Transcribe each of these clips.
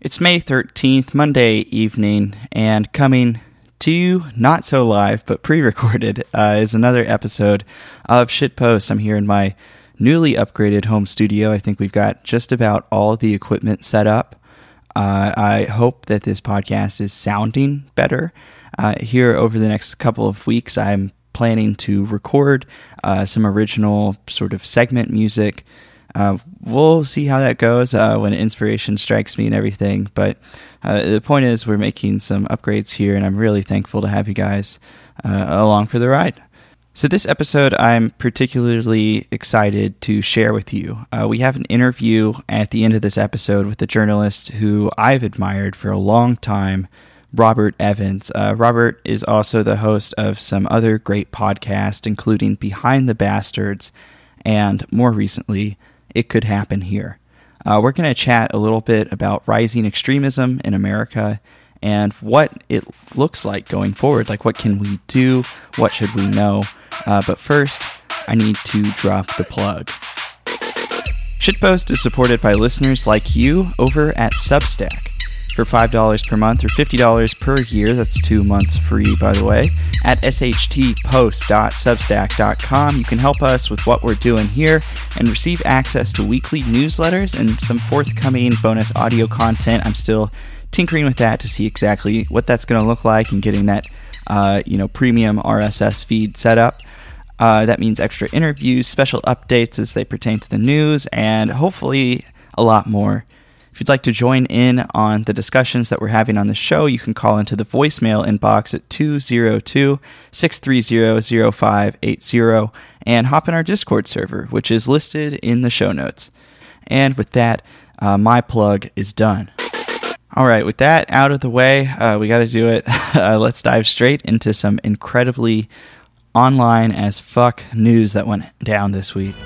It's May 13th, Monday evening, and coming to you, not so live, but pre-recorded, is another episode of Shitpost. I'm here in my newly upgraded home studio. I think we've got just about all the equipment set up. I hope that this podcast is sounding better. Here over the next couple of weeks, I'm planning to record some original sort of segment music. We'll see how that goes when inspiration strikes me and everything. But the point is, we're making some upgrades here, and I'm really thankful to have you guys along for the ride. So this episode, I'm particularly excited to share with you. We have an interview at the end of this episode with a journalist who I've admired for a long time, Robert Evans. Robert is also the host of some other great podcasts, including Behind the Bastards, and more recently, It Could Happen Here. We're going to chat a little bit about rising extremism in America and what it looks like going forward. Like, what can we do? What should we know? But first, I need to drop the plug. Shitpost is supported by listeners like you over at Substack. For $5 per month or $50 per year, that's 2 months free, by the way, at shtpost.substack.com. You can help us with what we're doing here and receive access to weekly newsletters and some forthcoming bonus audio content. I'm still tinkering with that to see exactly what that's going to look like and getting that premium RSS feed set up. That means extra interviews, special updates as they pertain to the news, and hopefully a lot more. If you'd like to join in on the discussions that we're having on the show, you can call into the voicemail inbox at 202-630-0580 and hop in our Discord server, which is listed in the show notes. And with that, my plug is done. All right, with that out of the way, we got to do it. Let's dive straight into some incredibly online as fuck news that went down this week.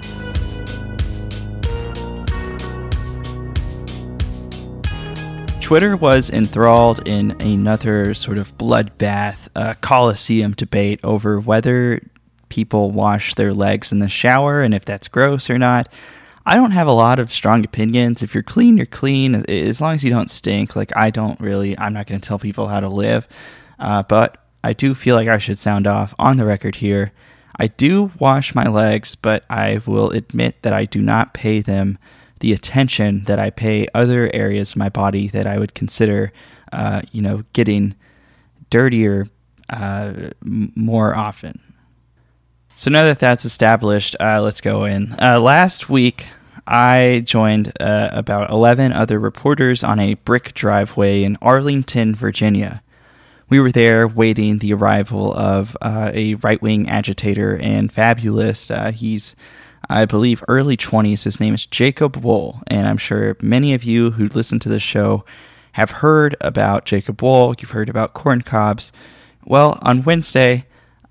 Twitter was enthralled in another sort of bloodbath, Colosseum debate over whether people wash their legs in the shower and if that's gross or not. I don't have a lot of strong opinions. If you're clean, you're clean. As long as you don't stink. Like, I'm not going to tell people how to live. But I do feel like I should sound off on the record here. I do wash my legs, but I will admit that I do not pay them the attention that I pay other areas of my body that I would consider, getting dirtier more often. So now that that's established, let's go in. Last week, I joined about 11 other reporters on a brick driveway in Arlington, Virginia. We were there waiting the arrival of a right-wing agitator and fabulist. He's, I believe, early 20s. His name is Jacob Wohl, and I'm sure many of you who listen to the show have heard about Jacob Wohl. You've heard about corn cobs. Well, on Wednesday,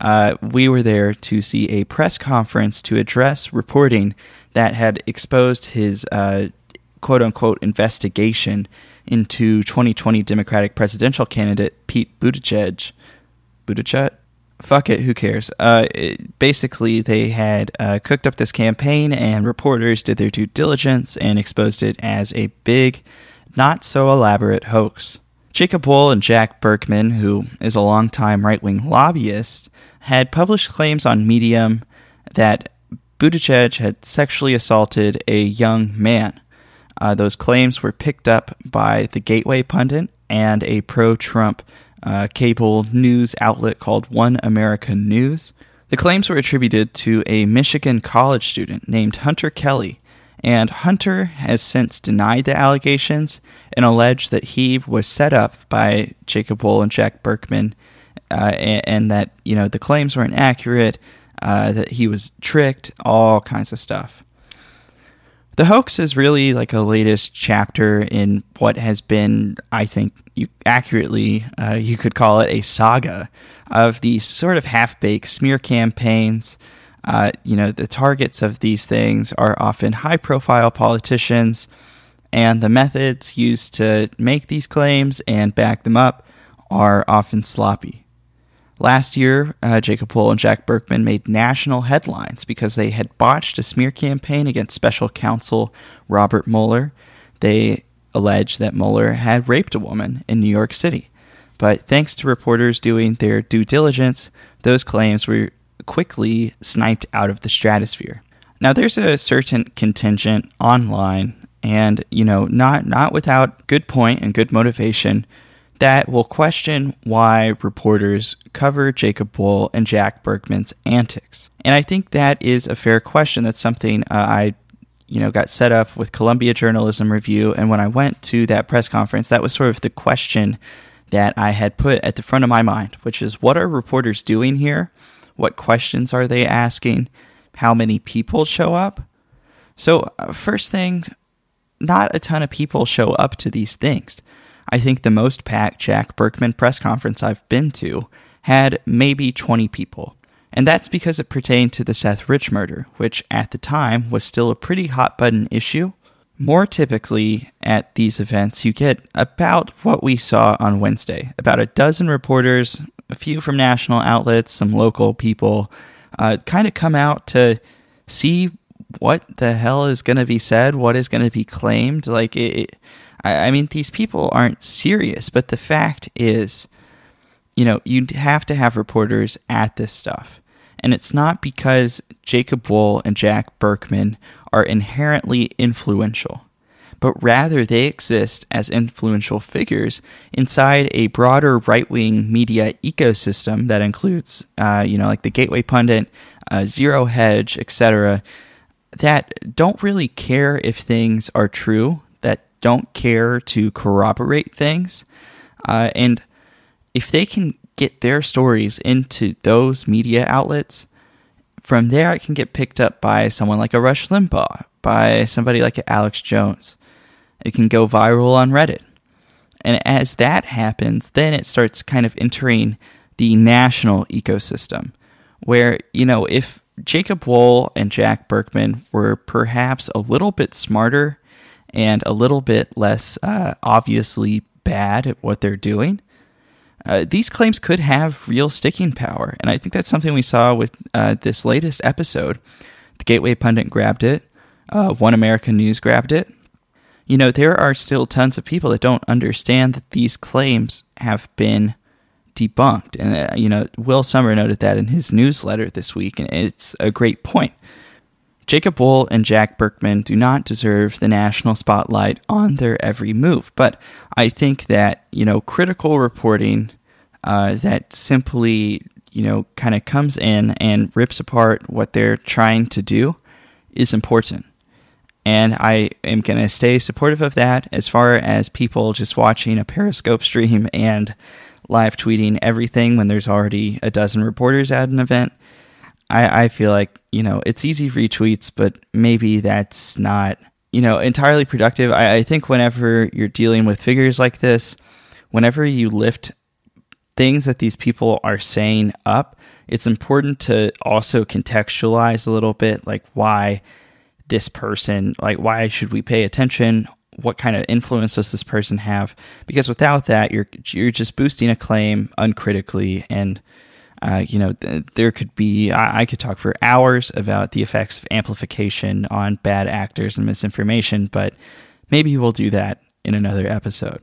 we were there to see a press conference to address reporting that had exposed his quote-unquote investigation into 2020 Democratic presidential candidate Pete Buttigieg. Buttigieg? Fuck it, who cares? Basically, they had cooked up this campaign, and reporters did their due diligence and exposed it as a big, not-so-elaborate hoax. Jacob Wohl and Jack Berkman, who is a longtime right-wing lobbyist, had published claims on Medium that Buttigieg had sexually assaulted a young man. Those claims were picked up by the Gateway Pundit and a pro-Trump cable news outlet called One America News. The claims were attributed to a Michigan college student named Hunter Kelly, and Hunter has since denied the allegations and alleged that he was set up by Jacob Wohl and Jack Berkman, and that, the claims were inaccurate, that he was tricked, all kinds of stuff. The hoax is really like a latest chapter in what has been, I think, you could call it a saga of these sort of half-baked smear campaigns. The targets of these things are often high-profile politicians, and the methods used to make these claims and back them up are often sloppy. Last year, Jacob Wohl and Jack Berkman made national headlines because they had botched a smear campaign against special counsel Robert Mueller. They alleged that Mueller had raped a woman in New York City. But thanks to reporters doing their due diligence, those claims were quickly sniped out of the stratosphere. Now, there's a certain contingent online, and, not without good point and good motivation, that will question why reporters cover Jacob Wohl and Jack Burkman's antics. And I think that is a fair question. That's something I got set up with Columbia Journalism Review, and when I went to that press conference, that was sort of the question that I had put at the front of my mind, which is, what are reporters doing here? What questions are they asking? How many people show up? So, first thing, not a ton of people show up to these things. I think the most packed Jack Burkman press conference I've been to had maybe 20 people. And that's because it pertained to the Seth Rich murder, which at the time was still a pretty hot-button issue. More typically at these events, you get about what we saw on Wednesday. About a dozen reporters, a few from national outlets, some local people, kind of come out to see what the hell is going to be said, what is going to be claimed. These people aren't serious, but the fact is, you have to have reporters at this stuff. And it's not because Jacob Wohl and Jack Burkman are inherently influential, but rather they exist as influential figures inside a broader right-wing media ecosystem that includes, like the Gateway Pundit, Zero Hedge, etc., that don't really care if things are true, that don't care to corroborate things. And if they can get their stories into those media outlets, from there it can get picked up by someone like a Rush Limbaugh, by somebody like Alex Jones. It can go viral on Reddit. And as that happens, then it starts kind of entering the national ecosystem, where, if Jacob Wohl and Jack Burkman were perhaps a little bit smarter and a little bit less obviously bad at what they're doing, these claims could have real sticking power. And I think that's something we saw with this latest episode. The Gateway Pundit grabbed it. One American News grabbed it. There are still tons of people that don't understand that these claims have been debunked. And, Will Sommer noted that in his newsletter this week, and it's a great point. Jacob Wohl and Jack Burkman do not deserve the national spotlight on their every move. But I think that, critical reporting that simply, kind of comes in and rips apart what they're trying to do is important. And I am going to stay supportive of that. As far as people just watching a Periscope stream and live tweeting everything when there's already a dozen reporters at an event, I feel like, it's easy retweets, but maybe that's not, entirely productive. I think whenever you're dealing with figures like this, whenever you lift things that these people are saying up, it's important to also contextualize a little bit, like why this person, like why should we pay attention? What kind of influence does this person have? Because without that, you're just boosting a claim uncritically, and there could be, I could talk for hours about the effects of amplification on bad actors and misinformation, but maybe we'll do that in another episode.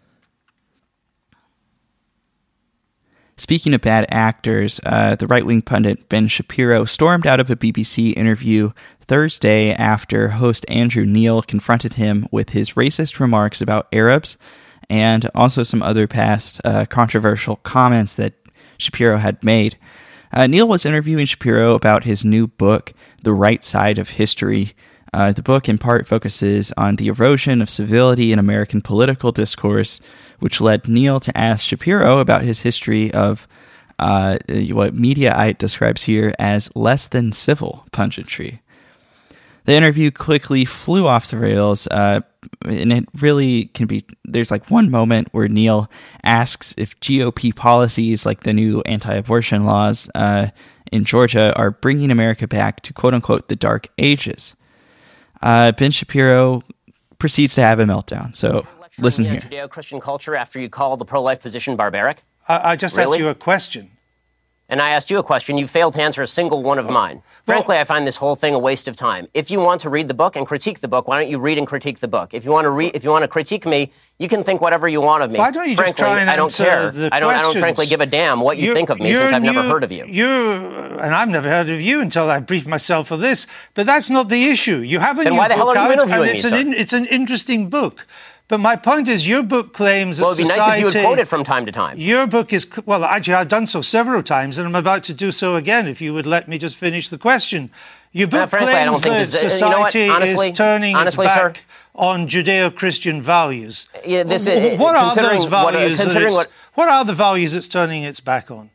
Speaking of bad actors, the right-wing pundit Ben Shapiro stormed out of a BBC interview Thursday after host Andrew Neil confronted him with his racist remarks about Arabs and also some other past controversial comments that Shapiro had made. Neil was interviewing Shapiro about his new book, The Right Side of History. The book in part focuses on the erosion of civility in American political discourse, which led Neil to ask Shapiro about his history of what Mediaite describes here as less than civil punditry. The interview quickly flew off the rails, and it really can be, there's like one moment where Neil asks if GOP policies like the new anti-abortion laws in Georgia are bringing America back to quote-unquote the dark ages. Ben Shapiro proceeds to have a meltdown, so listen here. Judeo-Christian culture after you call the pro-life position barbaric? I just asked you a question. and I asked you a question. You failed to answer a single one of mine. Frankly, I find this whole thing a waste of time. If you want to read the book and critique the book, why don't you read and critique the book? If you want to critique me, you can think whatever you want of me. Why don't you frankly, just try and I don't answer care. the I don't questions? frankly give a damn what you think of me since I've never heard of you. And I've never heard of you until I briefed myself for this. But that's not the issue. You have a then new why the book hell are you out, interviewing and me, sir? it's an interesting book. But my point is, your book claims that society... Well, it'd be nice if you would quote it from time to time. Your book is... Well, actually, I've done so several times, and I'm about to do so again, if you would let me just finish the question. Your book frankly, claims I don't think that society is turning its back sir, on Judeo-Christian values. Yeah, what are those values? What are the values it's turning its back on?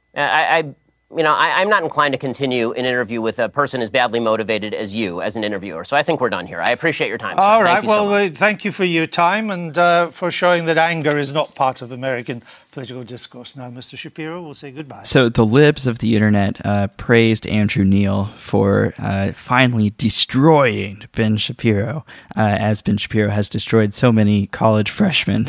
I'm not inclined to continue an interview with a person as badly motivated as you as an interviewer. So I think we're done here. I appreciate your time, sir. All right. Well, thank you for your time and for showing that anger is not part of American political discourse. Now, Mr. Shapiro, we'll say goodbye. So the libs of the internet praised Andrew Neil for finally destroying Ben Shapiro, as Ben Shapiro has destroyed so many college freshmen.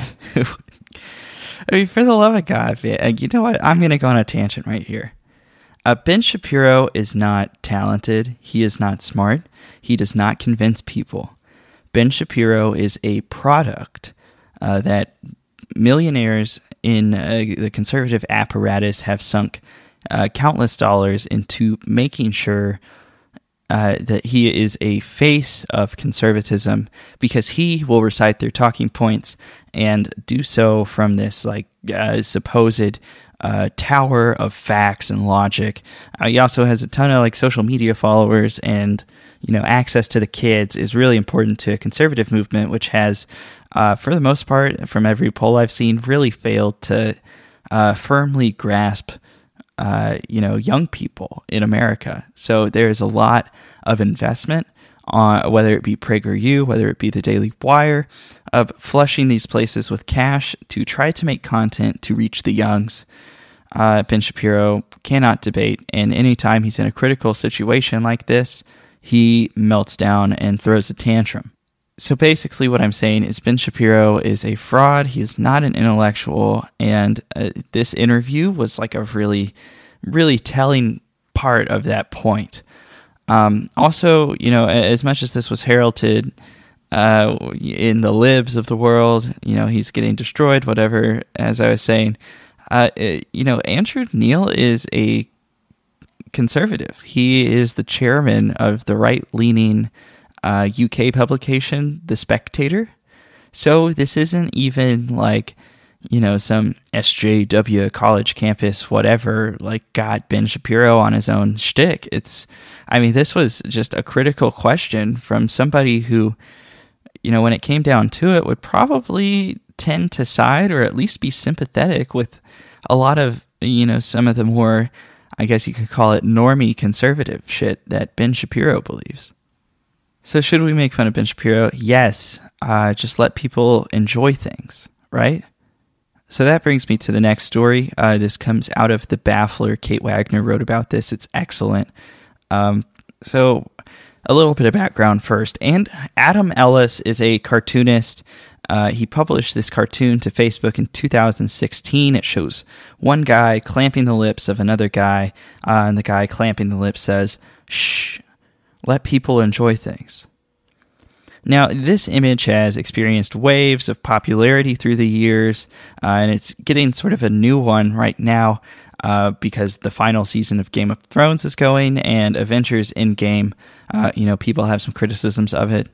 I mean, for the love of God, man, you know what? I'm going to go on a tangent right here. Ben Shapiro is not talented. He is not smart. He does not convince people. Ben Shapiro is a product that millionaires in the conservative apparatus have sunk countless dollars into making sure that he is a face of conservatism, because he will recite their talking points and do so from this supposed tower of facts and logic. He also has a ton of social media followers, and access to the kids is really important to a conservative movement, which has, for the most part, from every poll I've seen, really failed to firmly grasp young people in America. So there's a lot of investment on, whether it be PragerU, whether it be the Daily Wire, of flushing these places with cash to try to make content to reach the youngs. Ben Shapiro cannot debate, and anytime he's in a critical situation like this, he melts down and throws a tantrum. So basically what I'm saying is Ben Shapiro is a fraud. He is not an intellectual, and this interview was a really, really telling part of that point. Also, as much as this was heralded in the libs of the world, he's getting destroyed, whatever, as I was saying, Andrew Neil is a conservative. He is the chairman of the right-leaning UK publication, The Spectator. So this isn't even some SJW college campus, whatever, got Ben Shapiro on his own shtick. This was just a critical question from somebody who, when it came down to it, would probably tend to side or at least be sympathetic with a lot of, some of the more, I guess you could call it, normie conservative shit that Ben Shapiro believes. So should we make fun of Ben Shapiro? Yes. Just let people enjoy things, right? So that brings me to the next story. This comes out of The Baffler. Kate Wagner wrote about this. It's excellent. So a little bit of background first. And Adam Ellis is a cartoonist. He published this cartoon to Facebook in 2016. It shows one guy clamping the lips of another guy, and the guy clamping the lips says, "Shh, let people enjoy things." Now, this image has experienced waves of popularity through the years, and it's getting sort of a new one right now because the final season of Game of Thrones is going, and Avengers Endgame, people have some criticisms of it.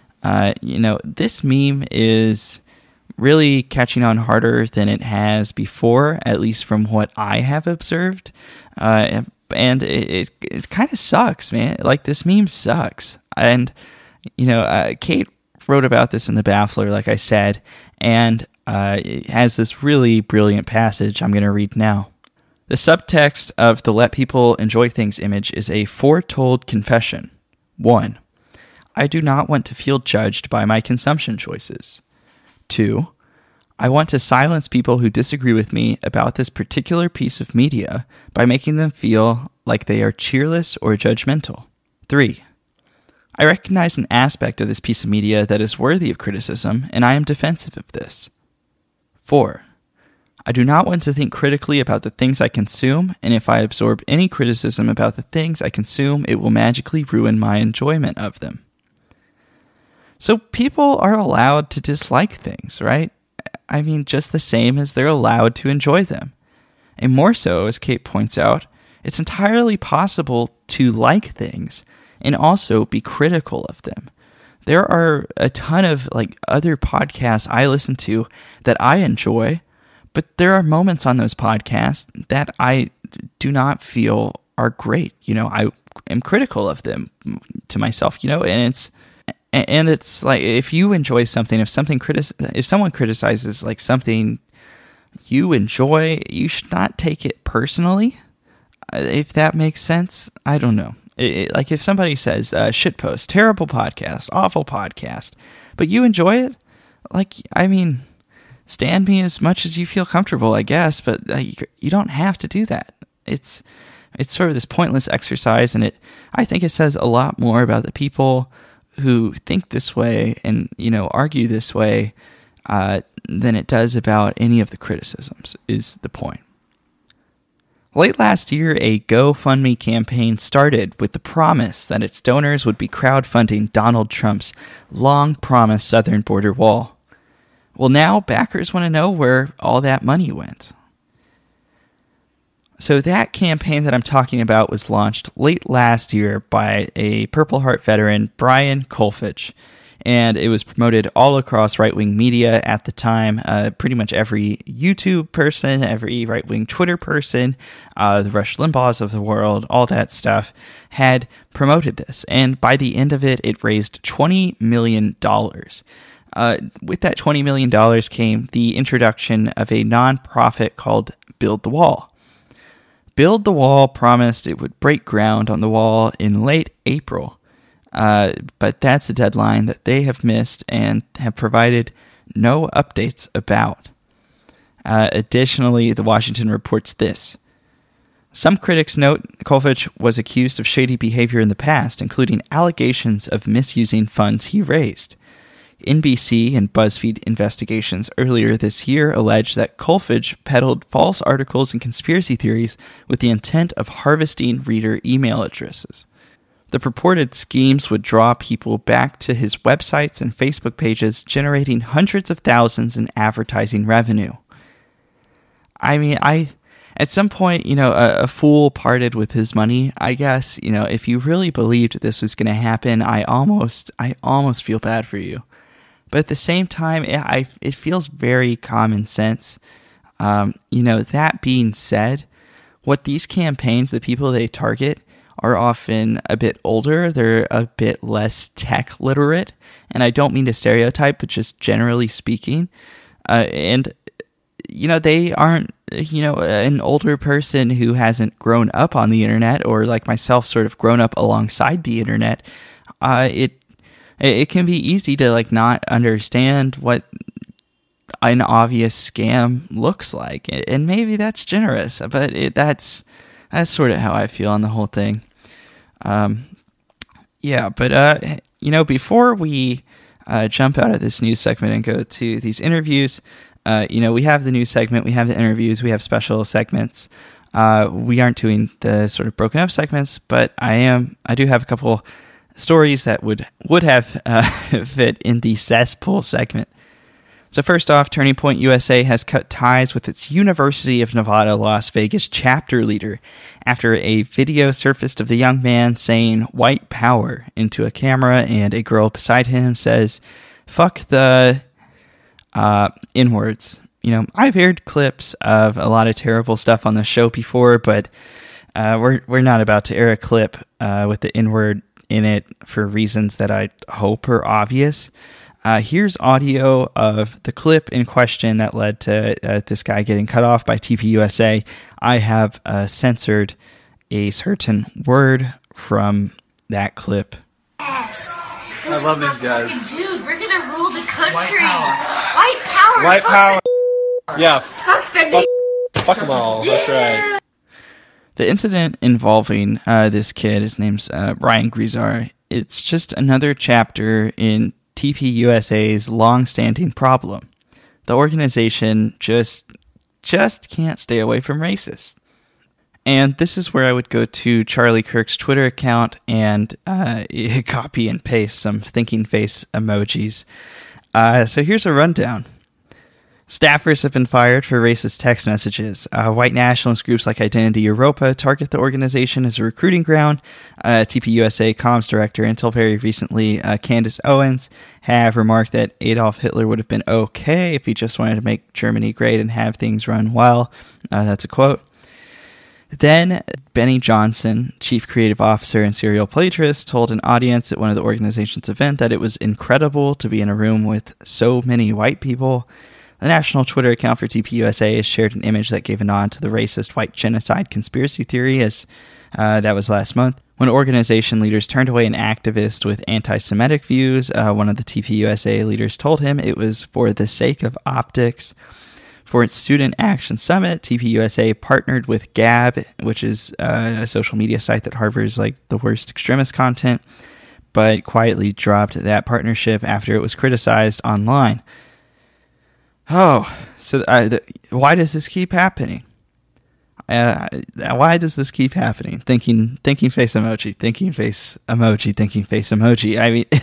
This meme is really catching on harder than it has before, at least from what I have observed. And it kind of sucks, man. This meme sucks. And, Kate wrote about this in The Baffler, like I said, and it has this really brilliant passage I'm going to read now. The subtext of the Let People Enjoy Things image is a foretold confession. 1. I do not want to feel judged by my consumption choices. 2. I want to silence people who disagree with me about this particular piece of media by making them feel like they are cheerless or judgmental. 3. I recognize an aspect of this piece of media that is worthy of criticism, and I am defensive of this. 4. I do not want to think critically about the things I consume, and if I absorb any criticism about the things I consume, it will magically ruin my enjoyment of them. So people are allowed to dislike things, right? I mean, just the same as they're allowed to enjoy them. And more so, as Kate points out, it's entirely possible to like things and also be critical of them. There are a ton of other podcasts I listen to that I enjoy, but there are moments on those podcasts that I do not feel are great. I am critical of them to myself, and it's like, if you enjoy something, if someone criticizes something you enjoy, you should not take it personally, if that makes sense. I don't know. If somebody says, shitpost, terrible podcast, awful podcast, but you enjoy it, stand me as much as you feel comfortable, I guess, but you don't have to do that. It's sort of this pointless exercise, and I think it says a lot more about the people who think this way and, argue this way than it does about any of the criticisms, is the point. Late last year, a GoFundMe campaign started with the promise that its donors would be crowdfunding Donald Trump's long-promised southern border wall. Well, now backers want to know where all that money went. So that campaign that I'm talking about was launched late last year by a Purple Heart veteran, Brian Kolfage, and it was promoted all across right-wing media at the time. Pretty much every YouTube person, every right-wing Twitter person, the Rush Limbaughs of the world, all that stuff, had promoted this. And by the end of it, it raised $20 million. With that $20 million came the introduction of a nonprofit called Build the Wall. Build the Wall promised it would break ground on the wall in late April. But that's a deadline that they have missed and have provided no updates about. Additionally, The Washington reports this. Some critics note Kolfage was accused of shady behavior in the past, including allegations of misusing funds he raised. NBC and BuzzFeed investigations earlier this year alleged that Kolfage peddled false articles and conspiracy theories with the intent of harvesting reader email addresses. The purported schemes would draw people back to his websites and Facebook pages, generating hundreds of thousands in advertising revenue. At some point, a fool parted with his money, I guess. If you really believed this was going to happen, I almost feel bad for you. But at the same time, it feels very common sense. That being said, what these campaigns, the people they target, are often a bit older, they're a bit less tech literate, and I don't mean to stereotype, but just generally speaking, and they aren't, an older person who hasn't grown up on the internet, or like myself, sort of grown up alongside the internet. It can be easy to not understand what an obvious scam looks like, and maybe that's generous, but that's sort of how I feel on the whole thing. Before we jump out of this news segment and go to these interviews, we have the news segment, we have the interviews, we have special segments. We aren't doing the sort of broken up segments, but I do have a couple stories that would have fit in the cesspool segment. So first off, Turning Point USA has cut ties with its University of Nevada, Las Vegas chapter leader after a video surfaced of the young man saying white power into a camera, and a girl beside him says, fuck the N-words. I've aired clips of a lot of terrible stuff on the show before, but we're not about to air a clip with the N-word in it for reasons that I hope are obvious. Here's audio of the clip in question that led to this guy getting cut off by TPUSA. I have censored a certain word from that clip. Yes. I love these guys. Dude, we're gonna rule the country. White power. White power. Yeah. Fuck them all. That's right. The incident involving this kid, his name's Ryan Grisar, it's just another chapter in TPUSA's long-standing problem. The organization just just can't stay away from racists. And this is where I would go to Charlie Kirk's Twitter account and copy and paste some thinking face emojis. So here's a rundown. Staffers have been fired for racist text messages. White nationalist groups like Identity Europa target the organization as a recruiting ground. TPUSA comms director, until very recently, Candace Owens, have remarked that Adolf Hitler would have been okay if he just wanted to make Germany great and have things run well. That's a quote. Then, Benny Johnson, chief creative officer and serial plagiarist, told an audience at one of the organization's event that it was incredible to be in a room with so many white people. The national Twitter account for TPUSA has shared an image that gave a nod to the racist white genocide conspiracy theory, as that was last month. When organization leaders turned away an activist with anti-Semitic views, one of the TPUSA leaders told him it was for the sake of optics. For its Student Action Summit, TPUSA partnered with Gab, which is a social media site that harbors like the worst extremist content, but quietly dropped that partnership after it was criticized online. Oh, so why does this keep happening? Why does this keep happening? Thinking face emoji, thinking face emoji, thinking face emoji. I mean,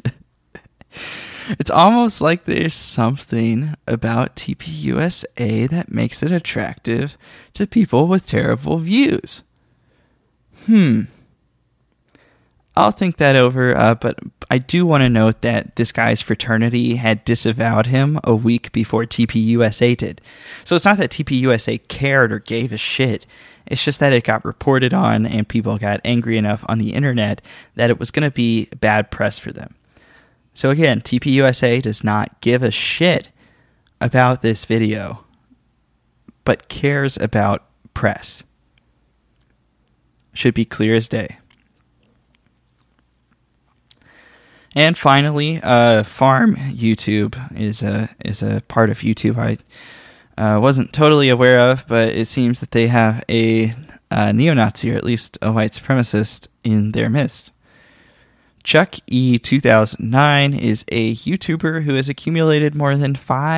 it's almost like there's something about TPUSA that makes it attractive to people with terrible views. I'll think that over, but I do want to note that this guy's fraternity had disavowed him a week before TPUSA did. So it's not that TPUSA cared or gave a shit. It's just that it got reported on and people got angry enough on the internet that it was going to be bad press for them. So again, TPUSA does not give a shit about this video, but cares about press. Should be clear as day. And finally, Farm YouTube is a part of YouTube I wasn't totally aware of, but it seems that they have a neo-Nazi, or at least a white supremacist, in their midst. Chuck E. 2009 is a YouTuber who has accumulated more than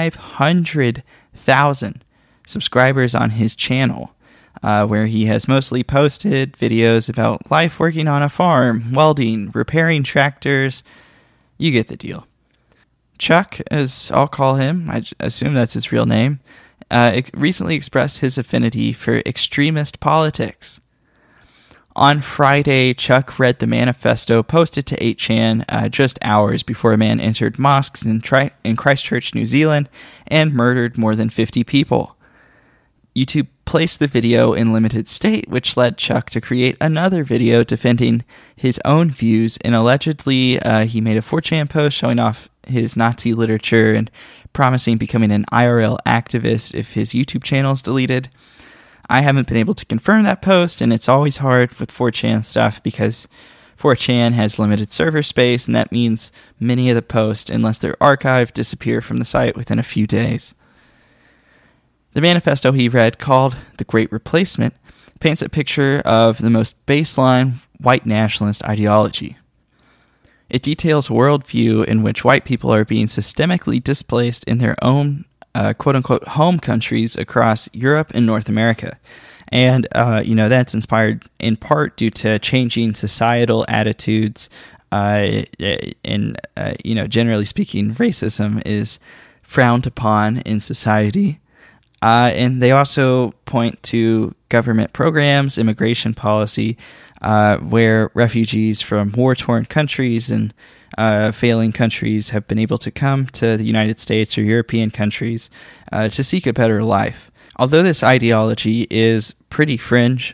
500,000 subscribers on his channel, where he has mostly posted videos about life working on a farm, welding, repairing tractors. You get the deal. Chuck, as I'll call him, I assume that's his real name, recently expressed his affinity for extremist politics. On Friday, Chuck read the manifesto posted to 8chan just hours before a man entered mosques in Christchurch, New Zealand, and murdered more than 50 people. YouTube placed the video in limited state, which led Chuck to create another video defending his own views, and allegedly he made a 4chan post showing off his Nazi literature and promising becoming an IRL activist if his YouTube channel is deleted. I haven't been able to confirm that post, and it's always hard with 4chan stuff because 4chan has limited server space, and that means many of the posts, unless they're archived, disappear from the site within a few days. The manifesto he read, called The Great Replacement, paints a picture of the most baseline white nationalist ideology. It details a worldview in which white people are being systemically displaced in their own quote-unquote home countries across Europe and North America. And, that's inspired in part due to changing societal attitudes. Generally speaking, racism is frowned upon in society. And they also point to government programs, immigration policy, where refugees from war-torn countries and failing countries have been able to come to the United States or European countries to seek a better life. Although this ideology is pretty fringe,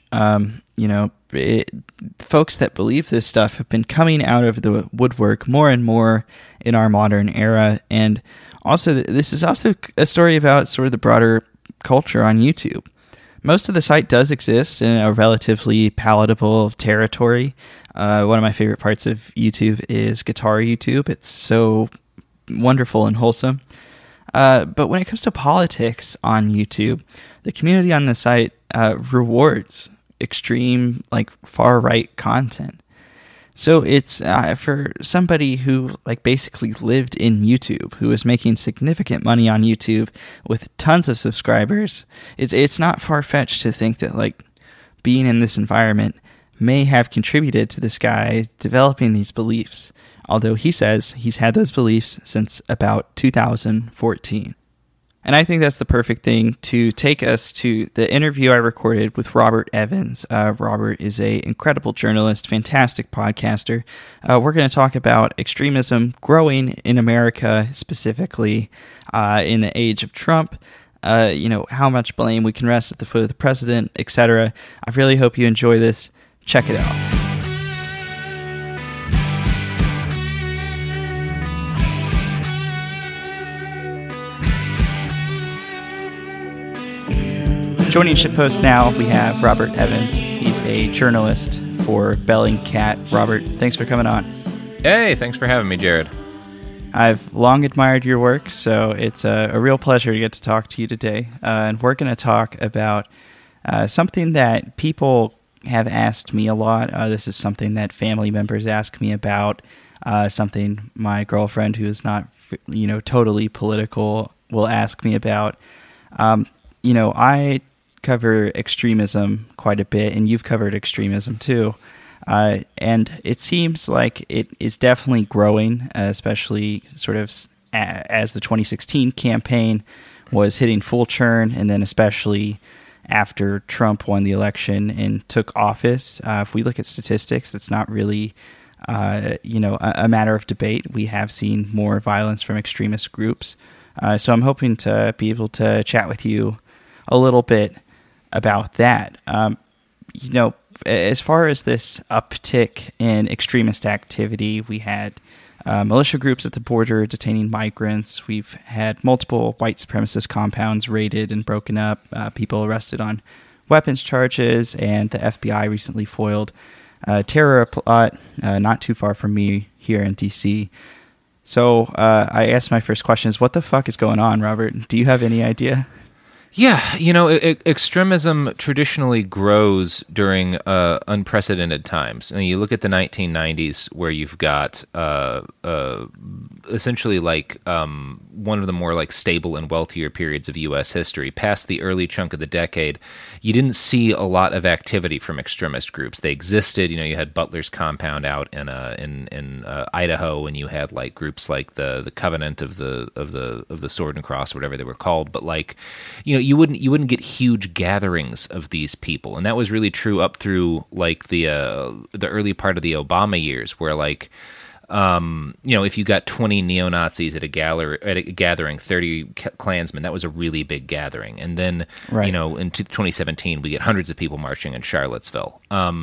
folks that believe this stuff have been coming out of the woodwork more and more in our modern era. And also, this is also a story about sort of the broader culture on YouTube. Most of the site does exist in a relatively palatable territory. One of my favorite parts of YouTube is Guitar YouTube. It's so wonderful and wholesome. But when it comes to politics on YouTube, the community on the site rewards extreme, far-right content. So it's for somebody who like basically lived in YouTube, who is making significant money on YouTube with tons of subscribers. It's not far-fetched to think that like being in this environment may have contributed to this guy developing these beliefs, although he says he's had those beliefs since about 2014. And I think that's the perfect thing to take us to the interview I recorded with Robert Evans. Robert is an incredible journalist, fantastic podcaster. We're going to talk about extremism growing in America, specifically in the age of Trump. How much blame we can rest at the foot of the president, etc. I really hope you enjoy this. Check it out. Joining Shitpost now, we have Robert Evans. He's a journalist for Bellingcat. Robert, thanks for coming on. Hey, thanks for having me, Jared. I've long admired your work, so it's a real pleasure to get to talk to you today. And we're going to talk about something that people have asked me a lot. This is something that family members ask me about, something my girlfriend, who is not, totally political, will ask me about. I cover extremism quite a bit, and you've covered extremism too. And it seems like it is definitely growing, especially sort of as the 2016 campaign was hitting full churn, and then especially after Trump won the election and took office. If we look at statistics, it's not really a matter of debate. We have seen more violence from extremist groups. So I'm hoping to be able to chat with you a little bit about that. As far as this uptick in extremist activity, we had militia groups at the border detaining migrants. We've had multiple white supremacist compounds raided and broken up, people arrested on weapons charges, and the FBI recently foiled a terror plot not too far from me here in D.C. So I guess my first question is, what the fuck is going on, Robert? Do you have any idea? Yeah, extremism traditionally grows during unprecedented times. And you look at the 1990s, where you've got essentially like one of the more like stable and wealthier periods of U.S. history. Past the early chunk of the decade, you didn't see a lot of activity from extremist groups. They existed. You had Butler's Compound out in Idaho, and you had like groups like the Covenant of the Sword and Cross, or whatever they were called. But like, you wouldn't get huge gatherings of these people, and that was really true up through like the early part of the Obama years, where like if you got 20 neo-Nazis at a gathering, 30 Klansmen, that was a really big gathering. And then right. In 2017 we get hundreds of people marching in Charlottesville.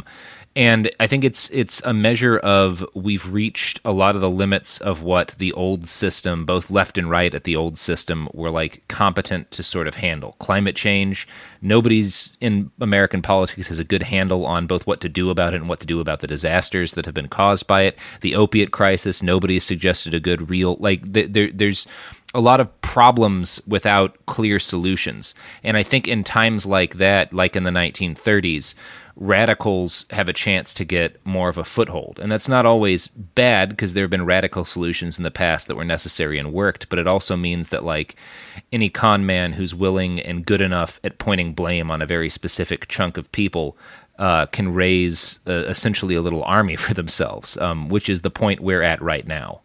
And I think it's a measure of we've reached a lot of the limits of what the old system, both left and right at the old system, were like competent to sort of handle. Climate change, nobody's in American politics has a good handle on both what to do about it and what to do about the disasters that have been caused by it. The opiate crisis, nobody's suggested a good real, like there's a lot of problems without clear solutions. And I think in times like that, like in the 1930s, radicals have a chance to get more of a foothold. And that's not always bad, because there have been radical solutions in the past that were necessary and worked, but it also means that like any con man who's willing and good enough at pointing blame on a very specific chunk of people can raise essentially a little army for themselves, which is the point we're at right now.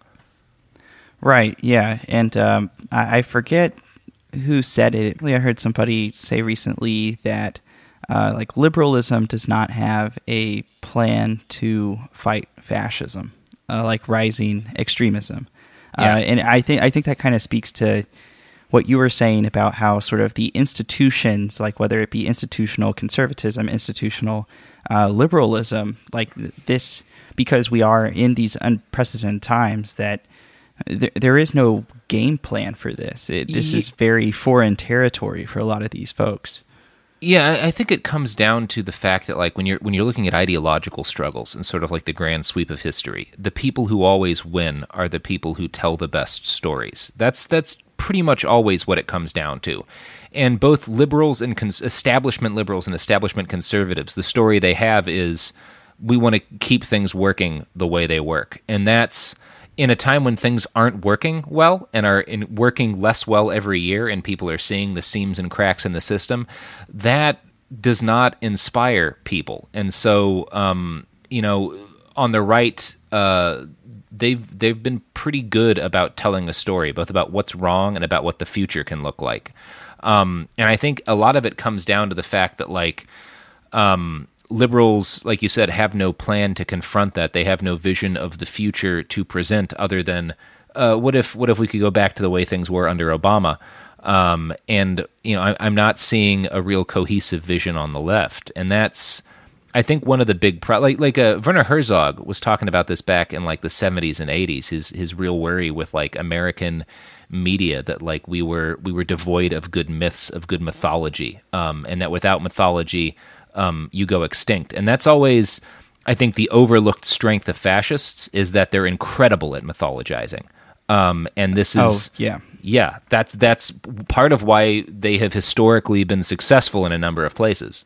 Right, yeah. And I forget who said it. I heard somebody say recently that like liberalism does not have a plan to fight fascism, like rising extremism. Yeah. And I think that kind of speaks to what you were saying about how sort of the institutions, like whether it be institutional conservatism, institutional liberalism, like this, because we are in these unprecedented times, that there is no game plan for this. This is very foreign territory for a lot of these folks. Yeah, I think it comes down to the fact that like when you're looking at ideological struggles and sort of like the grand sweep of history, the people who always win are the people who tell the best stories. That's pretty much always what it comes down to. And both liberals and establishment liberals and establishment conservatives, the story they have is we want to keep things working the way they work. And that's in a time when things aren't working well and are working less well every year, and people are seeing the seams and cracks in the system, that does not inspire people. And so, on the right, they've been pretty good about telling a story, both about what's wrong and about what the future can look like. And I think a lot of it comes down to the fact that, liberals, like you said, have no plan to confront that. They have no vision of the future to present other than, what if we could go back to the way things were under Obama? I'm not seeing a real cohesive vision on the left. And that's, I think, one of the big Werner Herzog was talking about this back in the 70s and 80s, his real worry with American media, that we were devoid of good myths, of good mythology, and that without mythology, you go extinct. And that's always, I think, the overlooked strength of fascists, is that they're incredible at mythologizing. And this is, that's part of why they have historically been successful in a number of places.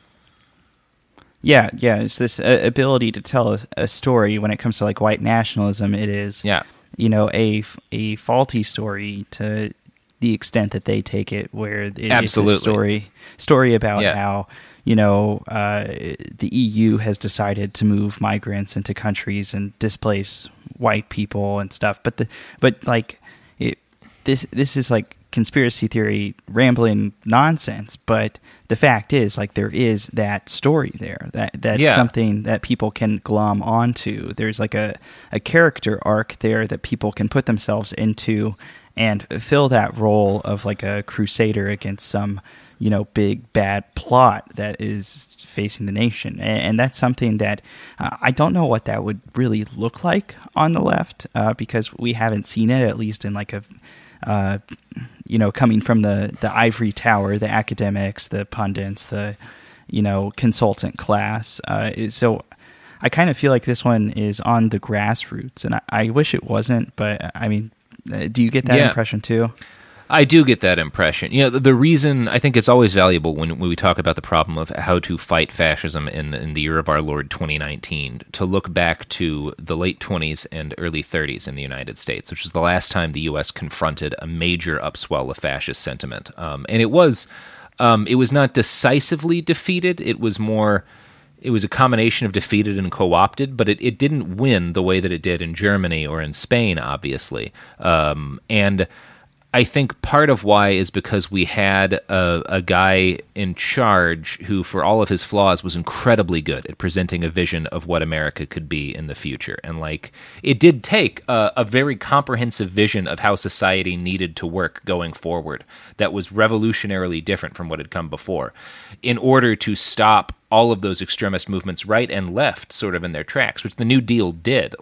Yeah, it's this ability to tell a story. When it comes to white nationalism, it is, a faulty story to the extent that they take it, where it's a story about how the EU has decided to move migrants into countries and displace white people and stuff. This is conspiracy theory rambling nonsense. But the fact is, there is that story there. That's something that people can glom onto. There's a character arc there that people can put themselves into and fill that role of a crusader against some big bad plot that is facing the nation. And that's something that I don't know what that would really look like on the left, because we haven't seen it, at least in coming from the ivory tower, the academics, the pundits, the consultant class. So I kind of feel like this one is on the grassroots, and I wish it wasn't, but I mean, do you get that impression too? I do get that impression. The reason I think it's always valuable when we talk about the problem of how to fight fascism in the year of our Lord 2019, to look back to the late 20s and early 30s in the United States, which was the last time the U.S. confronted a major upswell of fascist sentiment. And it was not decisively defeated. It was a combination of defeated and co-opted, but it didn't win the way that it did in Germany or in Spain, obviously. And I think part of why is because we had a guy in charge who, for all of his flaws, was incredibly good at presenting a vision of what America could be in the future. And it did take a very comprehensive vision of how society needed to work going forward that was revolutionarily different from what had come before, in order to stop all of those extremist movements, right and left, sort of in their tracks, which the New Deal did.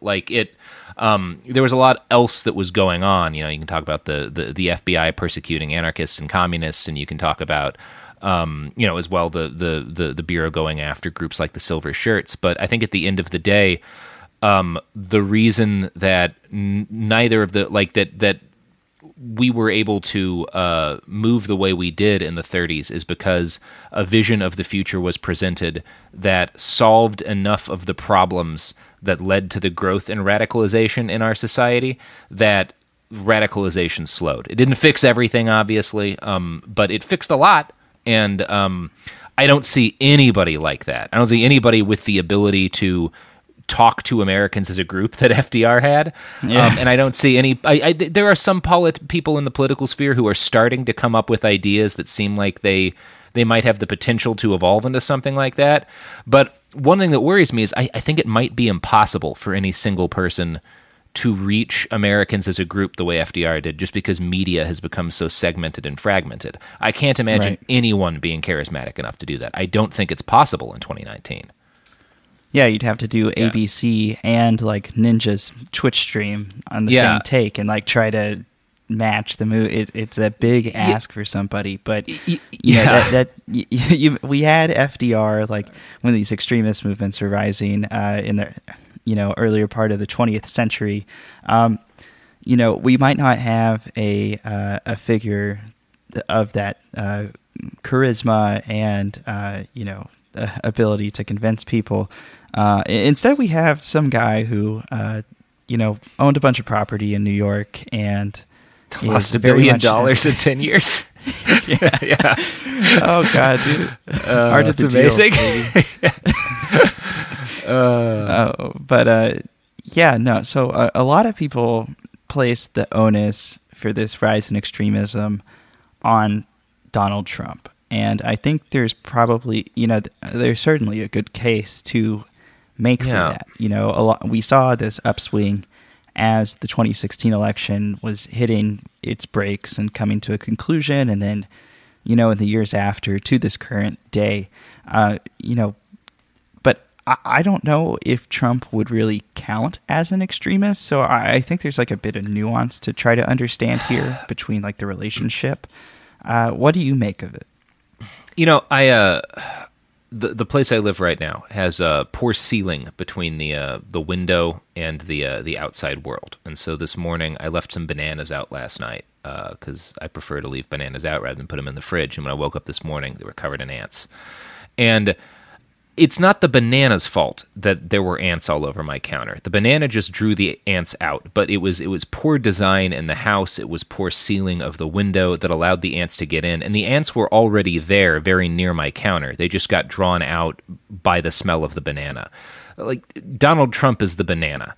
There was a lot else that was going on. You can talk about the FBI persecuting anarchists and communists, and you can talk about, as well the Bureau going after groups like the Silver Shirts. But I think at the end of the day, the reason that neither of that we were able to move the way we did in the 30s is because a vision of the future was presented that solved enough of the problems that led to the growth and radicalization in our society that radicalization slowed. It didn't fix everything, obviously, but it fixed a lot. And I don't see anybody like that. I don't see anybody with the ability to talk to Americans as a group that FDR had. Yeah. And I don't see any... there are some people in the political sphere who are starting to come up with ideas that seem like they might have the potential to evolve into something like that. But one thing that worries me is I think it might be impossible for any single person to reach Americans as a group the way FDR did, just because media has become so segmented and fragmented. I can't imagine anyone being charismatic enough to do that. I don't think it's possible in 2019. Yeah, you'd have to do ABC and Ninja's Twitch stream on the same take and try to match the move. It's a big ask for somebody, but we had FDR when these extremist movements were rising in the earlier part of the 20th century. We might not have a figure of that charisma and ability to convince people Instead, we have some guy who, owned a bunch of property in New York and lost $1 very billion much- in 10 years. yeah. Oh God, dude! Art of That's the deal, amazing. baby. So a lot of people place the onus for this rise in extremism on Donald Trump, and I think there's probably, there's certainly a good case to make for that. We saw this upswing as the 2016 election was hitting its brakes and coming to a conclusion, and then, in the years after to this current day, but I don't know if Trump would really count as an extremist. So I think there's like a bit of nuance to try to understand here between like the relationship. What do you make of it? The place I live right now has a poor ceiling between the window and the outside world, and so this morning I left some bananas out last night because I prefer to leave bananas out rather than put them in the fridge. And when I woke up this morning, they were covered in ants, and it's not the banana's fault that there were ants all over my counter. The banana just drew the ants out, but it was poor design in the house. It was poor sealing of the window that allowed the ants to get in. And the ants were already there very near my counter. They just got drawn out by the smell of the banana. Like, Donald Trump is the banana.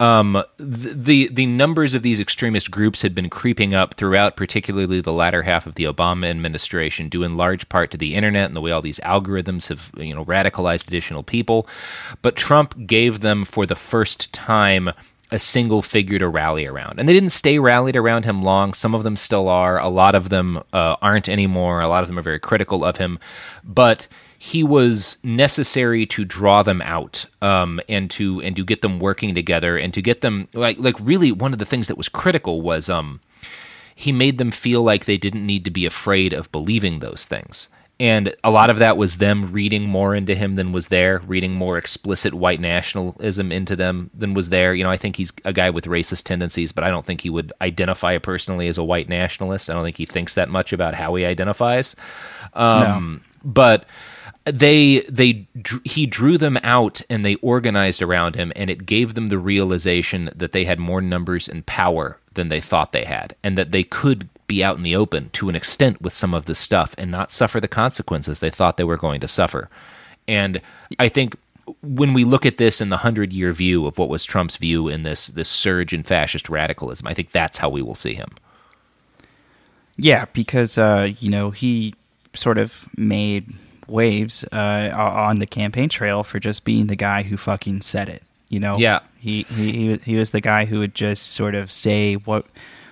The numbers of these extremist groups had been creeping up throughout, particularly the latter half of the Obama administration, due in large part to the internet and the way all these algorithms have, radicalized additional people. But Trump gave them, for the first time, a single figure to rally around. And they didn't stay rallied around him long. Some of them still are. A lot of them aren't anymore. A lot of them are very critical of him. But he was necessary to draw them out, and to get them working together, and to get them like really one of the things that was critical was he made them feel like they didn't need to be afraid of believing those things. And a lot of that was them reading more into him than was there, reading more explicit white nationalism into them than was there. I think he's a guy with racist tendencies, but I don't think he would identify personally as a white nationalist. I don't think he thinks that much about how he identifies. No. But he drew them out, and they organized around him, and it gave them the realization that they had more numbers and power than they thought they had, and that they could be out in the open to an extent with some of this stuff and not suffer the consequences they thought they were going to suffer. And I think when we look at this in the 100-year view of what was Trump's view in this surge in fascist radicalism, I think that's how we will see him. Yeah, because he sort of made waves on the campaign trail for just being the guy who fucking said it. Yeah, he was the guy who would just sort of say what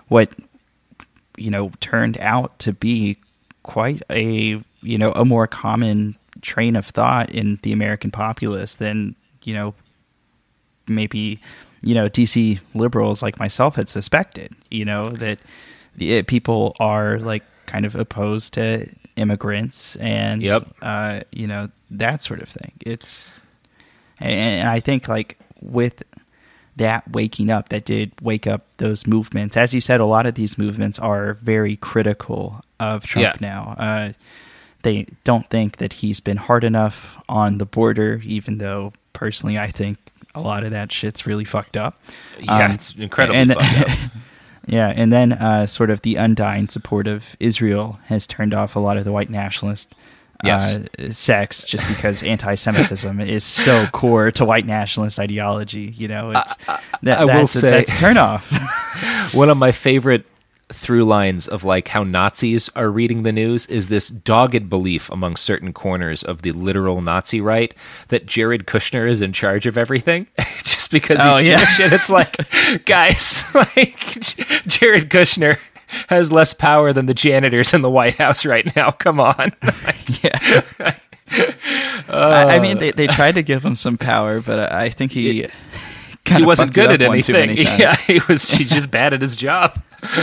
turned out to be quite a more common train of thought in the American populace than maybe DC liberals like myself had suspected. That people are like kind of opposed to immigrants and that sort of thing. And I think like with that waking up, that did wake up those movements. As you said, a lot of these movements are very critical of Trump now. They don't think that he's been hard enough on the border, even though personally I think a lot of that shit's really fucked up. Yeah, it's incredibly fucked up. Yeah, and then sort of the undying support of Israel has turned off a lot of the white nationalist sects, just because anti-Semitism is so core to white nationalist ideology. That's a turn off. One of my favorite through lines of like how Nazis are reading the news is this dogged belief among certain corners of the literal Nazi right that Jared Kushner is in charge of everything just because he's Jewish. And it's like, guys, like Jared Kushner has less power than the janitors in the White House right now. Come on. I mean, they tried to give him some power, but I think he wasn't good at anything. Yeah, he's just bad at his job.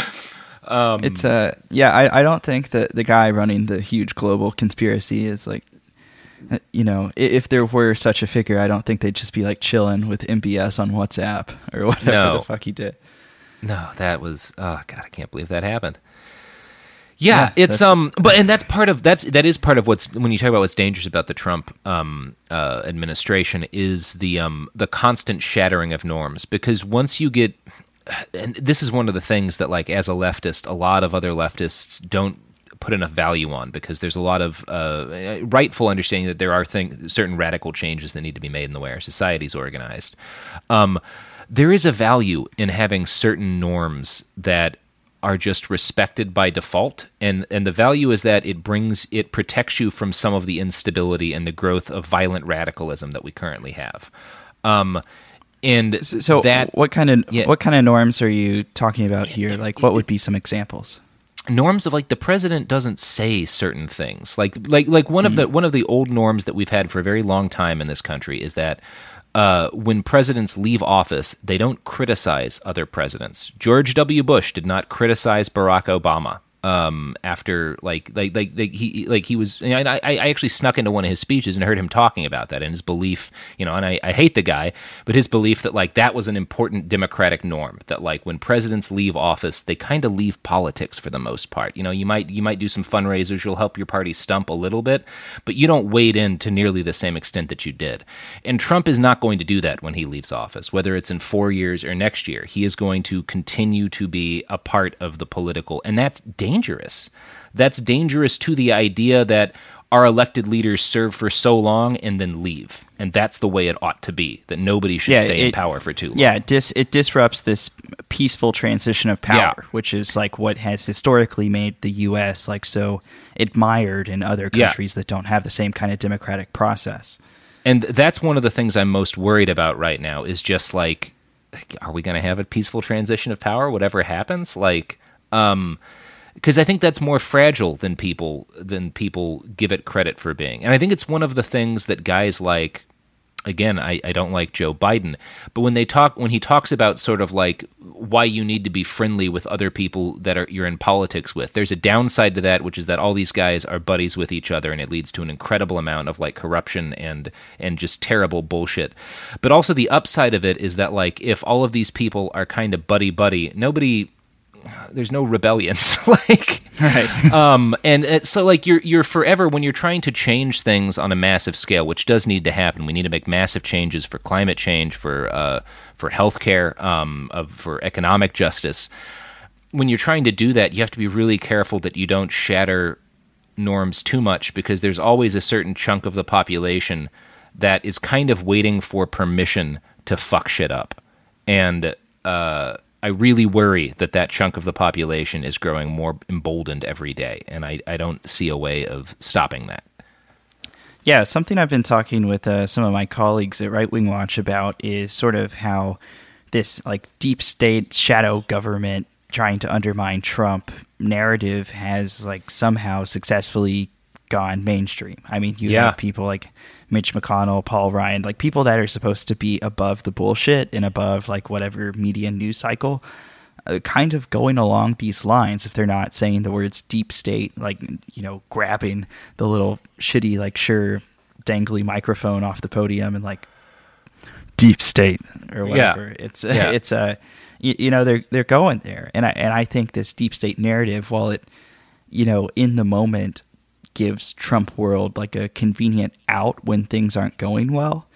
I don't think that the guy running the huge global conspiracy is like, if there were such a figure, I don't think they'd just be like chilling with MBS on WhatsApp or whatever the fuck he did. No, that was, oh God, I can't believe that happened. Yeah, it's but and that is part of what's when you talk about what's dangerous about the Trump administration is the constant shattering of norms, because once you get, and this is one of the things that, like, as a leftist, a lot of other leftists don't put enough value on, because there's a lot of rightful understanding that there are certain radical changes that need to be made in the way our society is organized. There is a value in having certain norms that are just respected by default, and the value is that it protects you from some of the instability and the growth of violent radicalism that we currently have. And so what kind of norms are you talking about here? Like, what would be some examples? Norms of, like, the president doesn't say certain things. Like one of the old norms that we've had for a very long time in this country is that when presidents leave office, they don't criticize other presidents. George W. Bush did not criticize Barack Obama after he was. I actually snuck into one of his speeches and heard him talking about that and his belief. And I hate the guy, but his belief that, like, that was an important democratic norm, that, like, when presidents leave office, they kind of leave politics for the most part. You might do some fundraisers, you'll help your party stump a little bit, but you don't wade in to nearly the same extent that you did. And Trump is not going to do that when he leaves office, whether it's in 4 years or next year. He is going to continue to be a part of the political, and that's dangerous. That's dangerous to the idea that our elected leaders serve for so long and then leave. And that's the way it ought to be, that nobody should stay in power for too long. Yeah, it disrupts this peaceful transition of power, which is, like, what has historically made the U.S. like so admired in other countries that don't have the same kind of democratic process. And that's one of the things I'm most worried about right now, is just, like, are we going to have a peaceful transition of power, whatever happens? Like, because I think that's more fragile than people give it credit for being. And I think it's one of the things that guys like, again, I don't like Joe Biden, but when he talks about sort of like why you need to be friendly with other people that you're in politics with, there's a downside to that, which is that all these guys are buddies with each other, and it leads to an incredible amount of, like, corruption and just terrible bullshit. But also the upside of it is that, like, if all of these people are kind of buddy-buddy, there's no rebellions, like, right. And so, like, you're forever, when you're trying to change things on a massive scale, which does need to happen. We need to make massive changes for climate change, for healthcare, for economic justice. When you're trying to do that, you have to be really careful that you don't shatter norms too much, because there's always a certain chunk of the population that is kind of waiting for permission to fuck shit up, and I really worry that chunk of the population is growing more emboldened every day, and I don't see a way of stopping that. Yeah, something I've been talking with some of my colleagues at Right Wing Watch about is sort of how this, like, deep state shadow government trying to undermine Trump narrative has, like, somehow successfully gone mainstream. I mean, you have people like Mitch McConnell, Paul Ryan, like, people that are supposed to be above the bullshit and above, like, whatever media news cycle, kind of going along these lines, if they're not saying the words deep state, like, grabbing the little shitty, like, sure, dangly microphone off the podium and, like, deep state or whatever. They're going there. And I think this deep state narrative, while it, in the moment gives Trump world, like, a convenient out when things aren't going well,